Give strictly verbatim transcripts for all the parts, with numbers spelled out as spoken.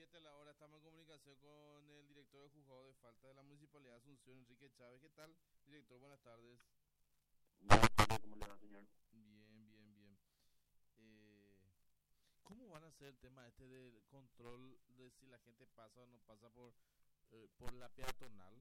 siete la hora, estamos en comunicación con el director de juzgado de falta de la Municipalidad de Asunción, Enrique Chávez. ¿Qué tal, director? Buenas tardes. Buenas tardes, ¿cómo le va, señor? Bien, bien, bien. Eh, ¿Cómo van a hacer el tema este del control de si la gente pasa o no pasa por, eh, por la peatonal?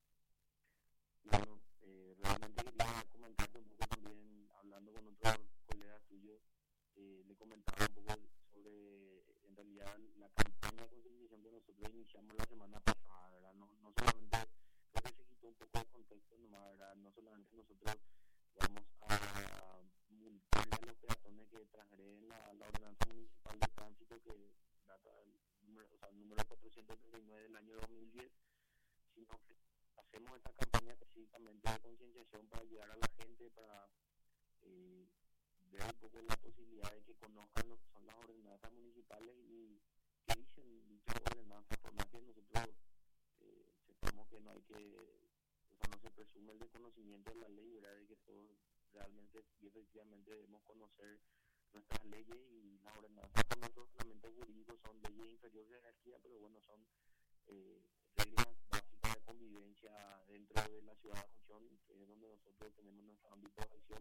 Bueno, eh, realmente quería comentarte un poco también, hablando con otros colegas tuyos, eh, le comentaba un poco sobre, en realidad, la campaña de concientización que nosotros iniciamos la semana pasada, ¿verdad? No, no solamente, creo que se quitó un poco de contexto nomás, ¿verdad? No solamente nosotros vamos a multarle a los peatones que transgreden la, la ordenanza municipal de tránsito que data del número, o sea, el número cuatrocientos treinta y nueve del año dos mil diez, sino que hacemos esta campaña específicamente de concienciación para llegar a la gente, para eh, ver un poco la posibilidad de que conozcan lo que son las ordenanzas municipales y qué dicen dichas ordenanzas, por más que nosotros eh, sepamos que no hay que, o sea, no se presume el desconocimiento de la ley, ¿verdad? De que todos realmente y efectivamente debemos conocer nuestras leyes, y las ordenanzas por nuestros fundamentos jurídicos son leyes de inferior jerarquía, pero bueno, son eh, reglas básicas de convivencia dentro de la ciudad de Asunción, que es donde nosotros tenemos nuestro ámbito de acción.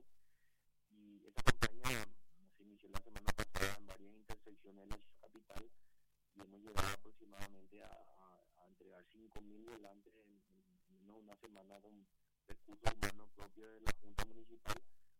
Y esta campaña se inició la semana pasada en varias intersecciones de la ciudad capital, y hemos llegado aproximadamente a, a, a entregar cinco mil volantes en, en menos de una semana con recursos humanos propios de la Junta Municipal,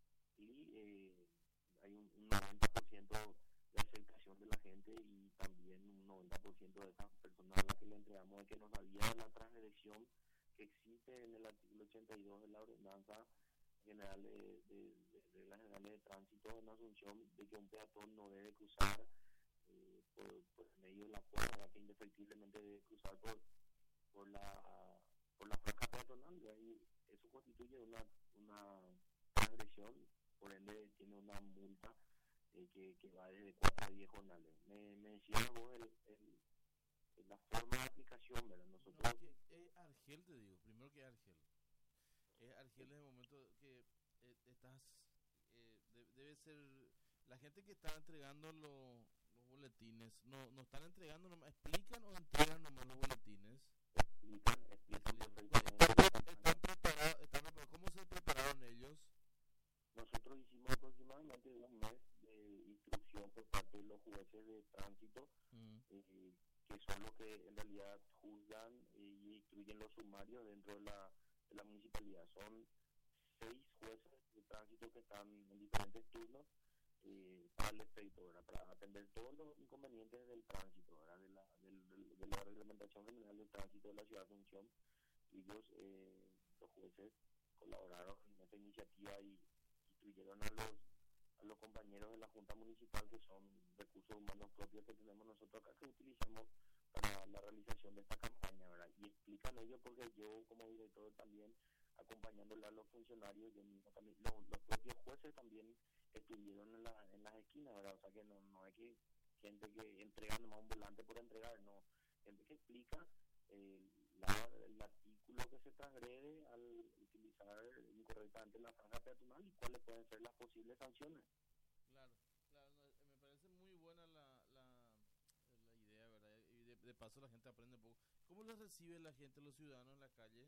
y eh, hay un, un noventa por ciento de aceptación de la gente, y también un noventa por ciento de estas personas a las que le entregamos de que no sabía de la transgresión que existe en el artículo ochenta y dos de la ordenanza general de, de, de reglas generales de tránsito en Asunción, de que un peatón no debe cruzar eh, por, por medio de la cuadra, que indefectiblemente debe cruzar por, por la por la franja peatonal, y eso constituye una, una transgresión, por ende tiene una multa eh, que, que va desde cuatro a diez jornales. Me, me decías vos el, el, la forma de aplicación, ¿verdad? No, Nosotros, que es Argel, te digo, primero que Argel. Es Argel en el momento que eh, estás, eh, de- debe ser, la gente que está entregando lo- los boletines, no, no están entregando, nomás explican o entregan nomás los boletines. explican, explican Explican. perfectamente la campaña. Están preparados, están preparados. ¿Cómo se prepararon ellos? Nosotros hicimos aproximadamente un mes de instrucción por parte de los jueces de tránsito, Mm. eh, que son los que en realidad juzgan y instruyen los sumarios dentro de la, de la municipalidad. Son seis jueces de tránsito que están en diferentes turnos eh, para el efecto, ¿verdad? Para atender todos los inconvenientes del tránsito, ¿verdad? De la, del, del, de la reglamentación general del tránsito de la ciudad de Asunción. Y ellos, eh, los jueces, colaboraron en esta iniciativa y instruyeron a los a los compañeros de la Junta Municipal, que son recursos humanos propios que tenemos nosotros acá, que utilizamos para la realización de esta campaña, ¿verdad? Y explican ellos, porque yo como director también, acompañándole a los funcionarios, yo mismo también, los, los propios jueces también estuvieron en, la, en las esquinas, ¿verdad? O sea que no, no hay que gente que entrega nomás un volante por entregar, no, gente que explica eh, la, el artículo que se transgrede al utilizar incorrectamente la franja peatonal y cuáles pueden ser las posibles sanciones. Claro, claro, no, eh, me parece muy buena la, la, la idea, ¿verdad? Y de, de paso la gente aprende un poco. ¿Cómo les recibe la gente, los ciudadanos en la calle?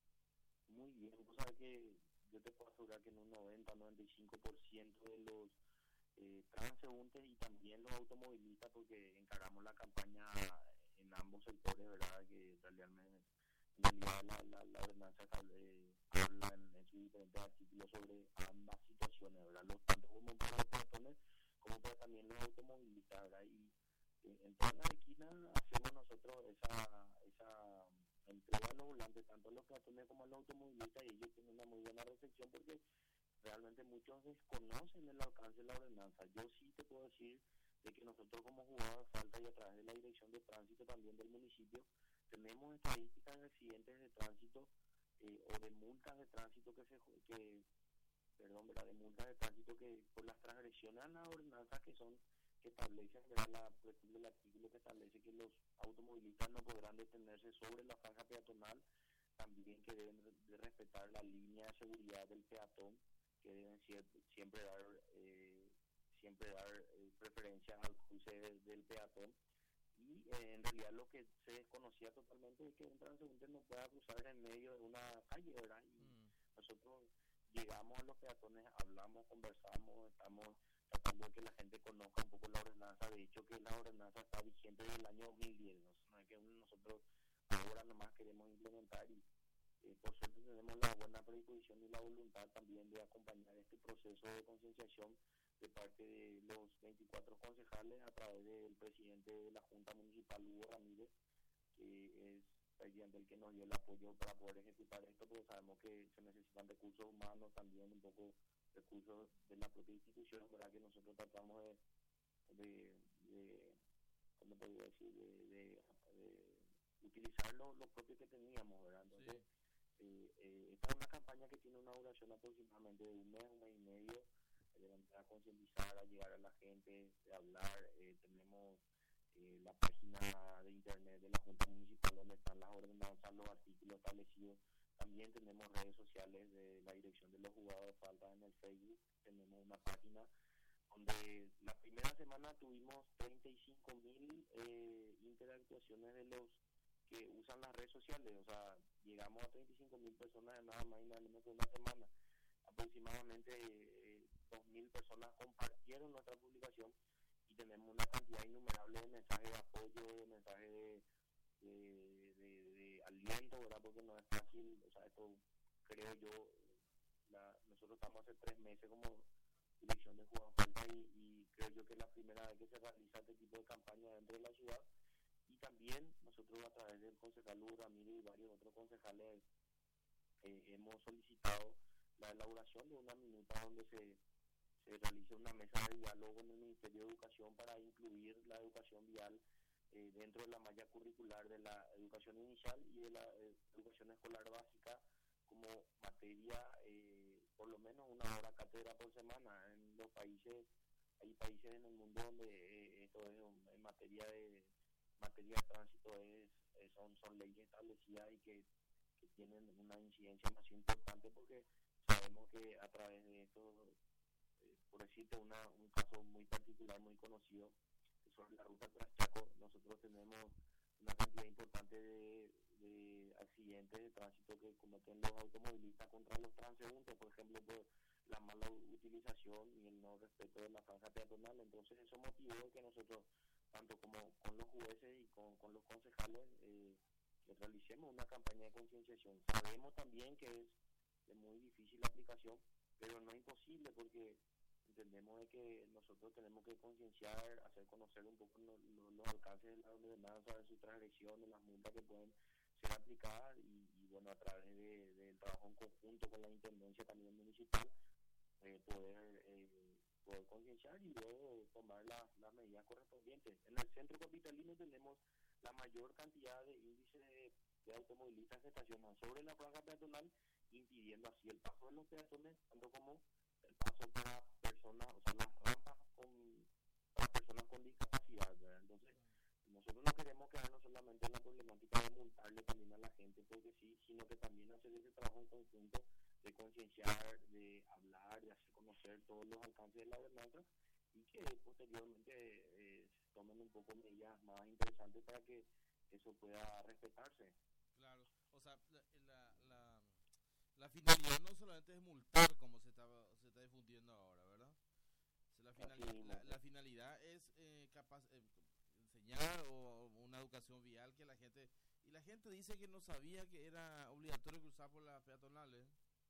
Muy bien, vos sabés que yo te puedo asegurar que en un noventa noventa y cinco por ciento de los eh, transeúntes y también los automovilistas, porque encaramos la campaña en ambos sectores, ¿verdad? Que realmente, en realidad la, la, la ordenanza eh, habla en, en sus diferentes artículos sobre ambas situaciones, ¿verdad? Los, tanto como para los peatones como para también los automovilistas, ¿verdad? Y eh, en todas las esquinas hacemos nosotros esa, esa entrega de los volantes, tanto a los peatones como a los automovilistas, y ellos tienen una muy buena recepción, porque realmente muchos desconocen el alcance de la ordenanza. Yo sí te puedo decir de que nosotros como jugadores de falta, y a través de la dirección de tránsito también del municipio, tenemos estadísticas de accidentes de tránsito eh, o de multas de tránsito que se que perdón, ¿verdad? De multas de tránsito que por las transgresiones a las ordenanzas que son que establecen, ¿verdad? La, por ejemplo, el artículo que establece que los automovilistas no podrán detenerse sobre la franja peatonal, también que deben de respetar la línea de seguridad del peatón, que deben siempre, siempre dar eh, siempre dar eh, preferencia al cruce de, del peatón, y y eh, en realidad lo que se desconocía totalmente es que un transeúnte no pueda cruzar en medio de una calle, ¿verdad? Y Mm. nosotros llegamos a los peatones, hablamos, conversamos, estamos tratando de que la gente conozca un poco la ordenanza. De hecho, que la ordenanza está vigente desde el año dos mil diez, ¿no? No es que nosotros ahora nomás queremos implementar, y eh, por suerte tenemos la buena predisposición y la voluntad también de acompañar este proceso de concienciación de parte de los veinticuatro concejales a través del presidente de la Junta Municipal, Hugo Ramírez, que es presidente el que nos dio el apoyo para poder ejecutar esto, porque sabemos que se necesitan recursos humanos, también un poco recursos de la propia institución, ¿verdad? Que nosotros tratamos de, de, de ¿cómo te voy a decir? De, de, de utilizar lo, lo propio que teníamos, ¿verdad? Entonces, sí. eh, eh, esta es una campaña que tiene una duración aproximadamente de un mes, un mes y medio, de a concientizar, a llegar a la gente, de hablar. Eh, tenemos eh, la página de internet de la Junta Municipal donde están las ordenanzas, los artículos establecidos. También tenemos redes sociales de la Dirección de los Juzgados de Falta en el Facebook. Tenemos una página donde la primera semana tuvimos treinta y cinco mil eh, interactuaciones de los que usan las redes sociales. O sea, llegamos a treinta y cinco mil personas en nada más y nada menos que una semana. Aproximadamente eh, dos mil personas compartieron nuestra publicación, y tenemos una cantidad innumerable de mensajes de apoyo, de mensajes de, de, de, de aliento, ¿verdad? Porque no es fácil. O sea, esto creo yo, la, nosotros estamos hace tres meses como Dirección de Juzgados de Falta, y, y creo yo que es la primera vez que se realiza este tipo de campaña dentro de la ciudad. Y también nosotros, a través del concejal Hugo Ramírez y varios otros concejales, eh, hemos solicitado la elaboración de una minuta donde se, se realice una mesa de diálogo en el Ministerio de Educación para incluir la educación vial eh, dentro de la malla curricular de la educación inicial y de la eh, educación escolar básica como materia, eh, por lo menos una hora cátedra por semana. En los países, hay países en el mundo donde eh, esto es un, en materia de materia de tránsito es, eh, son, son leyes establecidas y que, que tienen una incidencia más importante, porque sabemos que a través de esto, eh, por decirte una, un caso muy particular, muy conocido, sobre la ruta Traschaco, nosotros tenemos una cantidad importante de, de accidentes de tránsito que cometen los automovilistas contra los transeúntes, por ejemplo, por la mala utilización y el no respeto de la franja peatonal. Entonces eso motivó que nosotros, tanto como con los jueces y con, con los concejales, eh, que realicemos una campaña de concienciación. Sabemos también que es de muy difícil aplicación, pero no imposible, porque entendemos de que nosotros tenemos que concienciar, hacer conocer un poco lo, lo, los alcances de la ordenanza, de sus transgresiones, las multas que pueden ser aplicadas, y, y bueno, a través de, del trabajo en conjunto con la Intendencia también municipal, eh, poder eh, poder concienciar y luego tomar la, las medidas correspondientes. En el centro capitalino tenemos la mayor cantidad de índices de, de automovilistas que estacionan sobre la franja peatonal, impidiendo así el paso de los peatones, tanto como el paso para personas, o sea, las rampas con, para personas con discapacidad, ¿verdad? Entonces, nosotros no queremos quedarnos solamente en la problemática de multarle también a la gente, porque sí, sino que también hacer ese trabajo en conjunto de concienciar, de hablar, de hacer conocer todos los alcances de la ordenanza, y que posteriormente eh, se tomen un poco medidas más interesantes para que eso pueda respetarse. Claro, o sea, la, la, la, la finalidad no solamente es multar, como se está, se está difundiendo ahora, ¿verdad? O sea, la, finalidad, la, la finalidad es eh, capaz, eh, enseñar o una educación vial que la gente, y la gente dice que no sabía que era obligatorio cruzar por las peatonales.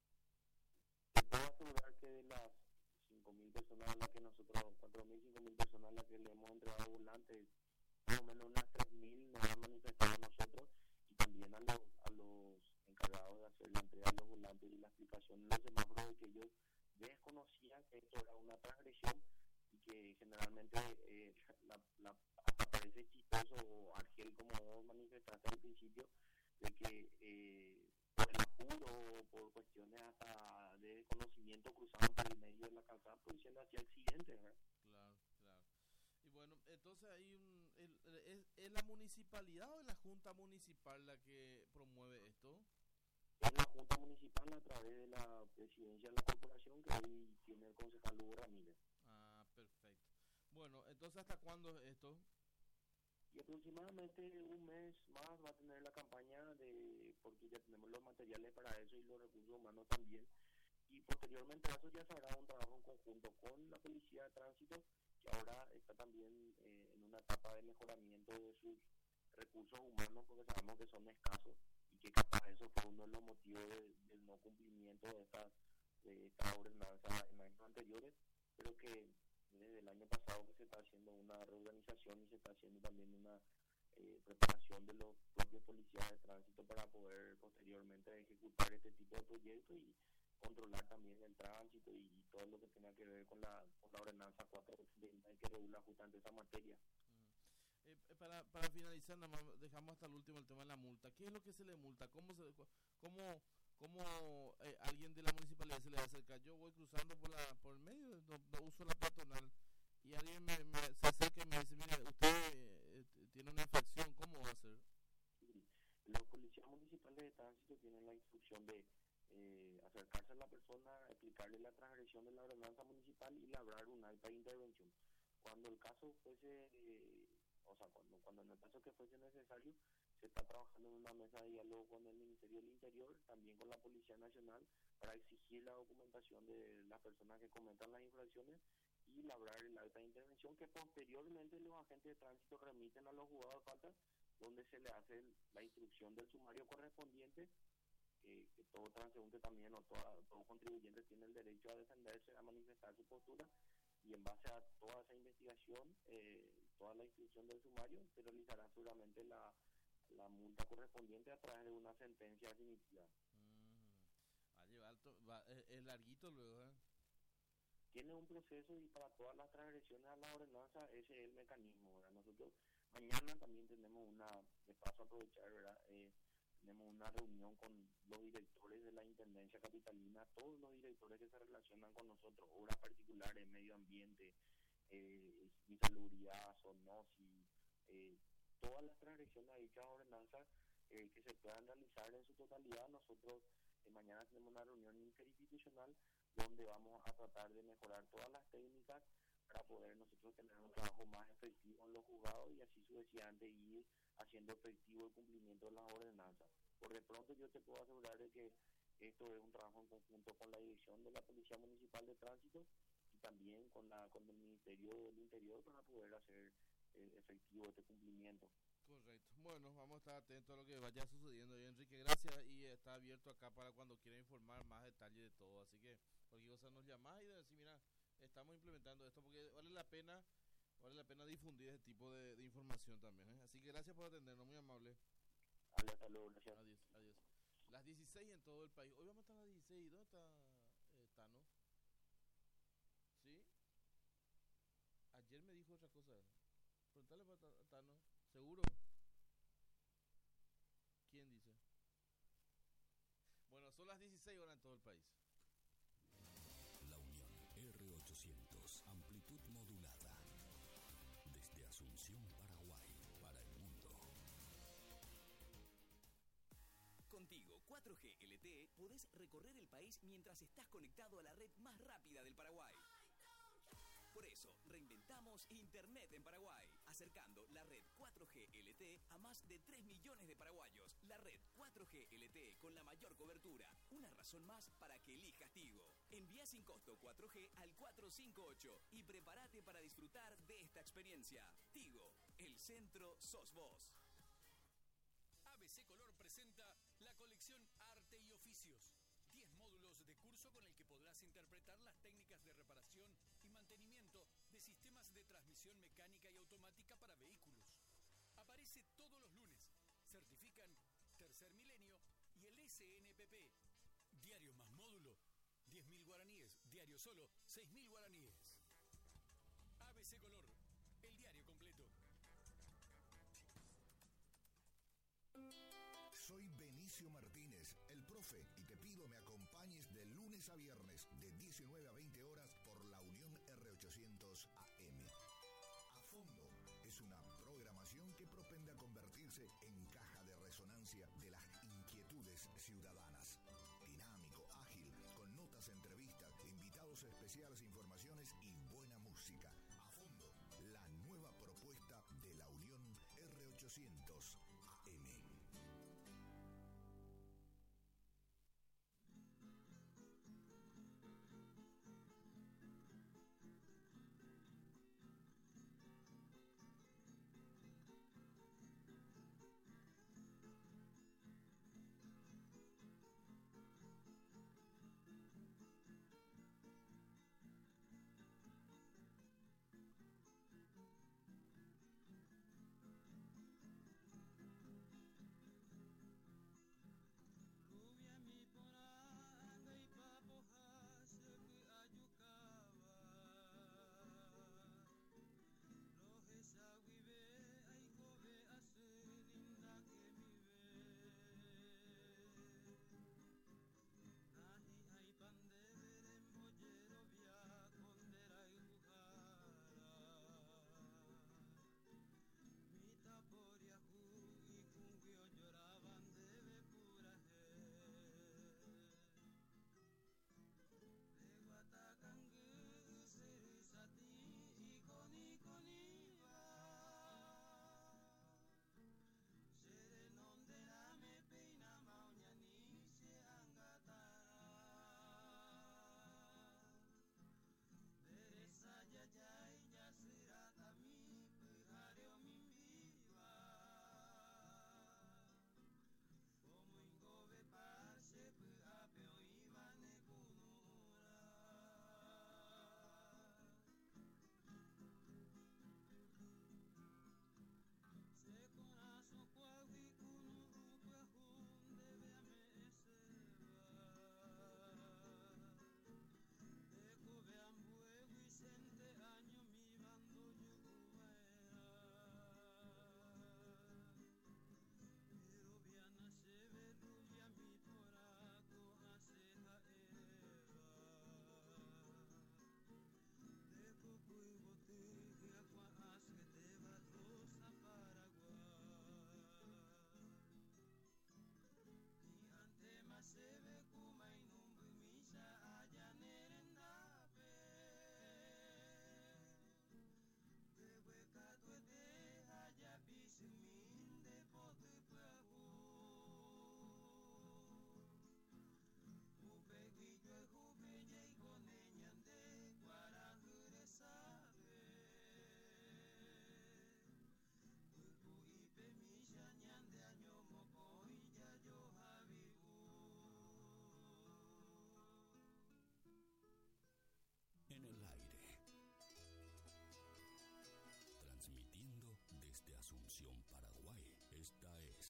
Te puedo asegurar que de las cinco mil personas a las que nosotros, cuatro mil, cinco mil personas a las que le hemos entregado volantes, más o menos unas tres mil nos han manifestado a nosotros, y también a los, a los encargados de hacer la entrega de los volantes y la explicación en los semáforos, de que ellos desconocían que esto era una transgresión, y que generalmente eh, la, la, hasta parece chistoso, o Argel, como vos manifestaste al principio, de que eh, por el apuro, por cuestiones hasta de desconocimiento, cruzaban por el medio de la calzada produciendo así accidentes, ¿verdad? Claro, claro. Y bueno, entonces hay un, el, ¿es, ¿es la municipalidad o es la Junta Municipal la que promueve esto? Es la Junta Municipal, a través de la presidencia de la corporación, que hoy tiene el concejal Hugo Ramírez. Ah, perfecto. Bueno, entonces, ¿hasta cuándo es esto? Y aproximadamente un mes más va a tener la campaña, de porque ya tenemos los materiales para eso y los recursos humanos también. Y posteriormente a eso ya se hará un trabajo en conjunto con la Policía de Tránsito, que ahora está también eh, en una etapa de mejoramiento de sus recursos humanos, porque sabemos que son escasos y que capaz eso fue uno de los motivos de, del no cumplimiento de estas de esta ordenanza en años anteriores, pero que desde el año pasado que se está haciendo una reorganización y se está haciendo también una eh, preparación de los propios policías de tránsito para poder posteriormente ejecutar este tipo de proyectos y controlar también el tránsito y, y todo lo que tenga que ver con la, con la ordenanza cuatrocientos ochenta y nueve que regula justamente esa materia. Uh-huh. eh, para, para finalizar, nada más dejamos hasta el último el tema de la multa. ¿Qué es lo que se le multa? ¿Cómo se, cómo, cómo eh, alguien de la municipalidad se le acerca? Yo voy cruzando por la por el medio, no, no uso la peatonal, y alguien me, me, se acerca y me dice, mire, usted eh, tiene una infracción, ¿cómo va a hacer? Sí. Los policías municipales de tránsito tienen la instrucción de Eh, acercarse a la persona, explicarle la transgresión de la ordenanza municipal y labrar un acta de intervención. Cuando el caso fuese, eh, o sea, cuando, cuando en el caso que fuese necesario, se está trabajando en una mesa de diálogo con el Ministerio del Interior, también con la Policía Nacional, para exigir la documentación de las personas que cometan las infracciones y labrar el acta de intervención que posteriormente los agentes de tránsito remiten a los juzgados de falta, donde se le hace la instrucción del sumario correspondiente. Que, que todo transeúnte también o toda, todo contribuyente tiene el derecho a defenderse, a manifestar su postura, y en base a toda esa investigación, eh, toda la instrucción del sumario, se realizará seguramente la, la multa correspondiente a través de una sentencia definitiva. Mm, va a llevar to, va, es, es larguito luego, ¿eh? Tiene un proceso y para todas las transgresiones a la ordenanza ese es el mecanismo, ¿verdad? Nosotros mañana también tenemos una, de paso a aprovechar, ¿verdad? Eh, tenemos una reunión con los directores de la Intendencia Capitalina, todos los directores que se relacionan con nosotros, obras particulares, medio ambiente, eh, insalubridad, zoonosis, eh, todas las transgresiones a dichas ordenanzas eh, que se puedan realizar en su totalidad. Nosotros eh, mañana tenemos una reunión interinstitucional donde vamos a tratar de mejorar todas las técnicas para poder nosotros tener un trabajo más efectivo en los juzgados y así sucesivamente ir haciendo efectivo el cumplimiento de las ordenanzas. Por de pronto yo te puedo asegurar de que esto es un trabajo en conjunto con la dirección de la Policía Municipal de Tránsito y también con la con el Ministerio del Interior para poder hacer eh, efectivo este cumplimiento. Correcto. Bueno, vamos a estar atentos a lo que vaya sucediendo. Y Enrique, gracias, y está abierto acá para cuando quiera informar más detalles de todo. Así que cualquier cosa nos llamás y decir, mira, estamos implementando esto porque vale la pena, vale la pena difundir ese tipo de, de información también, ¿eh? Así que gracias por atendernos, muy amable. Vale, hasta luego, gracias. Adiós, adiós. Las dieciséis en todo el país. Hoy vamos a estar a las dieciséis. ¿Dónde está eh, Tano? ¿Sí? Ayer me dijo otra cosa. Preguntale para Tano. ¿Seguro? ¿Quién dice? Bueno, son las dieciséis horas en todo el país. La Unión R ochocientos, amplitud modulada. Desde Asunción, Paraguay, para el mundo. Contigo, cuatro G L T E, podés recorrer el país mientras estás conectado a la red más rápida del Paraguay. Por eso, reinventamos Internet en Paraguay, acercando la red cuatro G L T E a más de tres millones de paraguayos. La red cuatro G L T E con la mayor cobertura. Una razón más para que elijas Tigo. Envía sin costo cuatro G al cuatro cinco ocho y prepárate para disfrutar de esta experiencia. Tigo, el centro sos vos. A B C Color presenta la colección Arte y Oficios. diez módulos de curso con el que podrás interpretar las técnicas de reparación y mantenimiento de sistemas de transmisión mecánica y automática para vehículos. Aparece todos los lunes. Certifican Tercer Milenio y el S N P P. Diario más módulo, diez mil guaraníes. Diario solo, seis mil guaraníes. A B C Color, el diario completo. Soy Benicio Martínez, el profe, y te pido me acompañes de lunes a viernes de diecinueve a veinte horas por la Unión R ochocientos A M. A Fondo es una programación que propende a convertirse en caja de resonancia de las inquietudes ciudadanas. Dinámico, ágil, con notas, entrevistas, invitados especiales, informaciones y buena música.